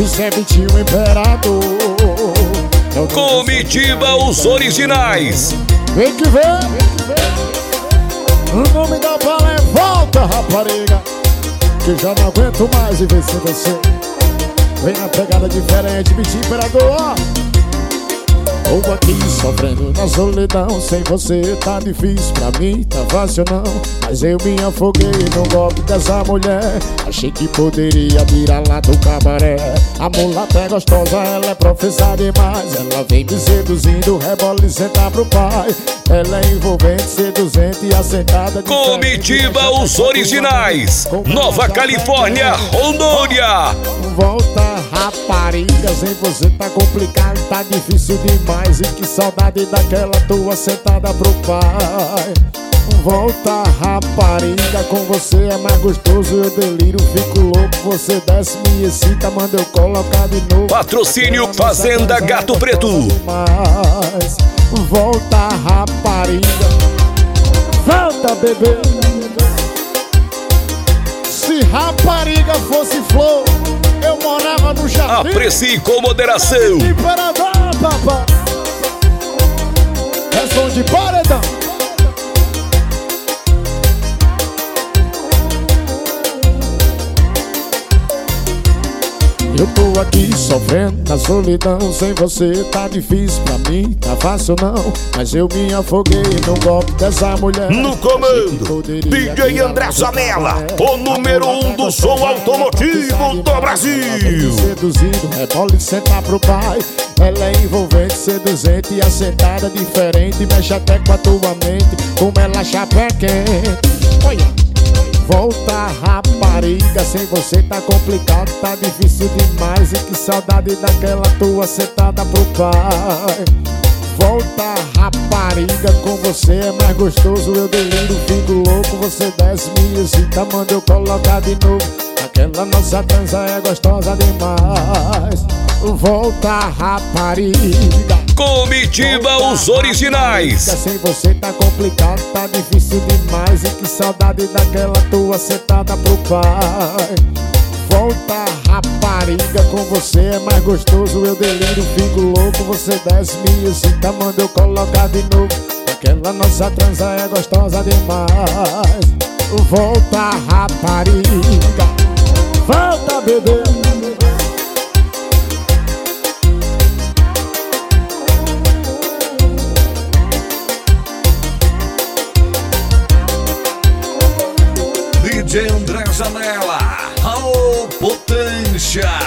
Isso é 21 Imperador. Comitiva os originais. Vem que vem. O nome da bala é Volta, Rapariga, que já não aguento mais viver sem você. Vem na pegada diferente, 21 Imperador, ó. Ou aqui sofrendo na solidão, sem você tá difícil pra mim, tá fácil não. Mas eu me afoguei no golpe dessa mulher. Achei que poderia tirar lá do cabaré. A mulata é gostosa, ela é profissa demais. Ela vem me seduzindo, rebola e senta pro pai. Ela é envolvente, seduzente e assentada. Comitiva os originais. Nova Califórnia, Rondônia. Volta, rapariga, sem você tá complicado, tá difícil demais. E que saudade daquela tua sentada pro pai. Volta, rapariga, com você é mais gostoso. Eu deliro, fico louco, você desce, me excita, manda eu colocar de novo. Patrocínio Fazenda Gato Preto. Volta, rapariga, volta, bebê. Se rapariga fosse flor, eu morava no jardim. Aprecie com moderação. Imperador, papai. É som de paredão. Eu tô aqui sofrendo na solidão, sem você tá difícil pra mim, tá fácil não. Mas eu me afoguei no golpe dessa mulher. No comando, DJ André Zanella, o número 1 do som automotivo do Brasil. Seduzido, rebola e senta pro pai. Ela é envolvente, seduzente e assentada diferente. Mexe até com a tua mente, como ela chapa quente. Olha. Volta, rapariga, sem você tá complicado, tá difícil demais. E que saudade daquela tua sentada pro pai. Volta, rapariga, com você é mais gostoso. Eu deliro, fico louco, você desce, me excita, manda eu colocar de novo. Aquela nossa dança é gostosa demais. Volta, rapariga. Comitiva os originais. Sem você tá complicado, tá difícil demais. E que saudade daquela tua sentada pro pai. Volta, rapariga, com você é mais gostoso. Eu deliro, fico louco, você desce, me excita, manda eu colocar de novo. Aquela nossa transa é gostosa demais. Volta, rapariga, volta, bebê. DJ André Zanella, a potência.